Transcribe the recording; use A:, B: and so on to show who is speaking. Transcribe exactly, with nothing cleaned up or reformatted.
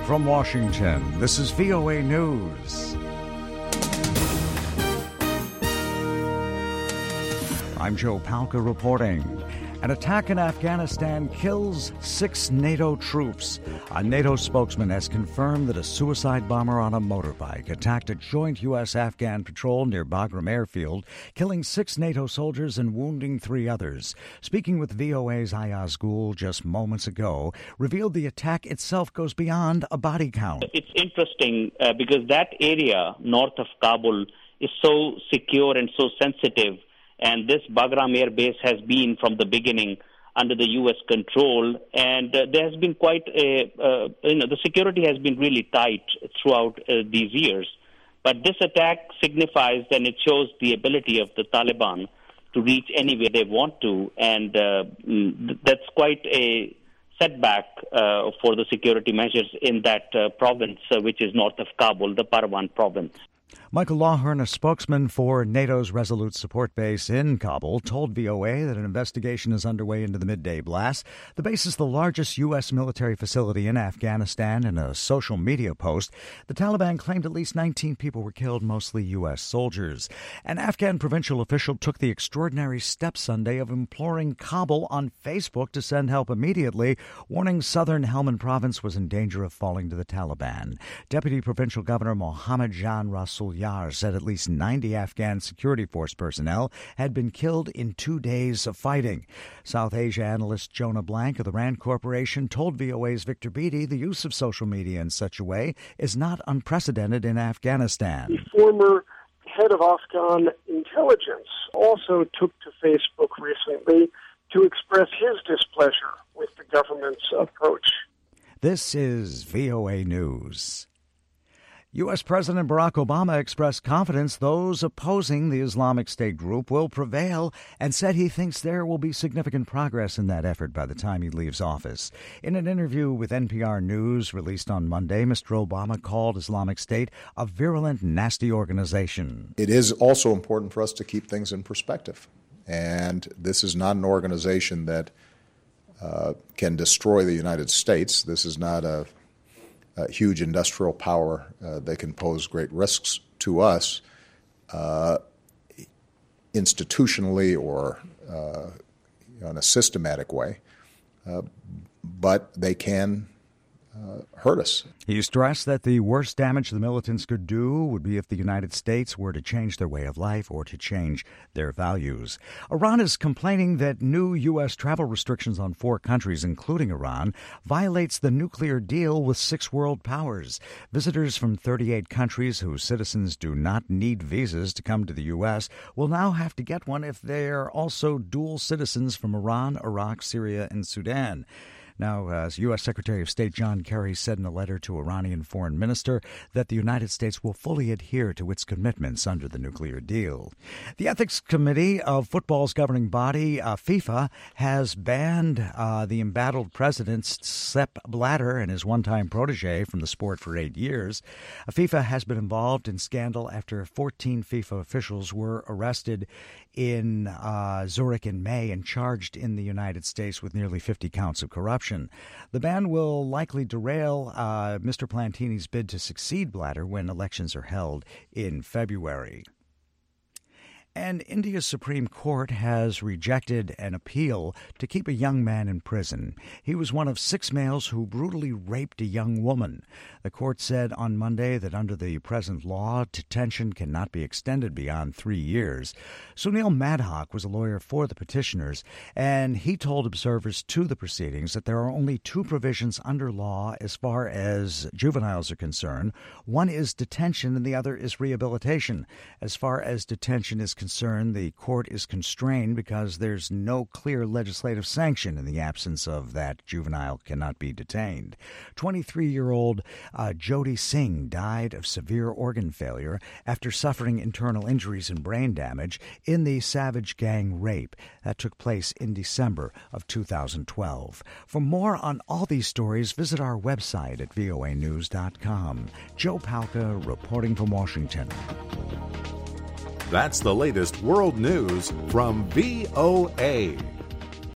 A: From Washington, this is V O A News. I'm Joe Palca reporting. An attack in Afghanistan kills six NATO troops. A NATO spokesman has confirmed that a suicide bomber on a motorbike attacked a joint U S Afghan patrol near Bagram Airfield, killing six NATO soldiers and wounding three others. Speaking with V O A's Ayaz Gul just moments ago, revealed the attack itself goes beyond a body count.
B: It's interesting uh, because that area north of Kabul is so secure and so sensitive. And this Bagram Air Base has been from the beginning under the U S control, and uh, there has been quite a, uh, you know, the security has been really tight throughout uh, these years. But this attack signifies and it shows the ability of the Taliban to reach anywhere they want to, and uh, that's quite a setback uh, for the security measures in that uh, province, uh, which is north of Kabul, the Parwan province.
A: Michael Lawhern, a spokesman for NATO's Resolute Support Base in Kabul, told V O A that an investigation is underway into the midday blast. The base is the largest U S military facility in Afghanistan. In a social media post, the Taliban claimed at least nineteen people were killed, mostly U S soldiers. An Afghan provincial official took the extraordinary step Sunday of imploring Kabul on Facebook to send help immediately, warning southern Helmand province was in danger of falling to the Taliban. Deputy Provincial Governor Mohammed Jan Rasul Yar said at least ninety Afghan security force personnel had been killed in two days of fighting. South Asia analyst Jonah Blank of the RAND Corporation told V O A's Victor Beattie the use of social media in such a way is not unprecedented in Afghanistan.
C: The former head of Afghan intelligence also took to Facebook recently to express his displeasure with the government's approach.
A: This is V O A News. U S. President Barack Obama expressed confidence those opposing the Islamic State group will prevail and said he thinks there will be significant progress in that effort by the time he leaves office. In an interview with N P R News released on Monday, Mister Obama called Islamic State a virulent, nasty organization.
D: It is also important for us to keep things in perspective. And this is not an organization that uh, can destroy the United States. This is not a Uh, huge industrial power uh, that can pose great risks to us uh, institutionally or uh, in a systematic way, uh, but they can uh, hurt us.
A: He stressed that the worst damage the militants could do would be if the United States were to change their way of life or to change their values. Iran is complaining that new U S travel restrictions on four countries, including Iran, violates the nuclear deal with six world powers. Visitors from thirty-eight countries whose citizens do not need visas to come to the U S will now have to get one if they are also dual citizens from Iran, Iraq, Syria, and Sudan. Now, as U S. Secretary of State John Kerry said in a letter to Iranian Foreign Minister that the United States will fully adhere to its commitments under the nuclear deal. The Ethics Committee of football's governing body, uh, FIFA, has banned uh, the embattled president Sepp Blatter and his one-time protege from the sport for eight years. Uh, FIFA has been involved in scandal after fourteen FIFA officials were arrested in uh, Zurich in May and charged in the United States with nearly fifty counts of corruption. The ban will likely derail uh, Mister Plantini's bid to succeed Blatter when elections are held in February. And India's Supreme Court has rejected an appeal to keep a young man in prison. He was one of six males who brutally raped a young woman. The court said on Monday that under the present law, detention cannot be extended beyond three years. Sunil Madhok was a lawyer for the petitioners, and he told observers to the proceedings that there are only two provisions under law as far as juveniles are concerned. One is detention and the other is rehabilitation. As far as detention is concerned, concerned, the court is constrained because there's no clear legislative sanction. In the absence of that, juvenile cannot be detained. twenty-three-year-old uh, Jyoti Singh died of severe organ failure after suffering internal injuries and brain damage in the Savage Gang rape. That took place in December of two thousand twelve. For more on all these stories, visit our website at V O A news dot com. Joe Palca reporting from Washington.
E: That's the latest world news from V O A.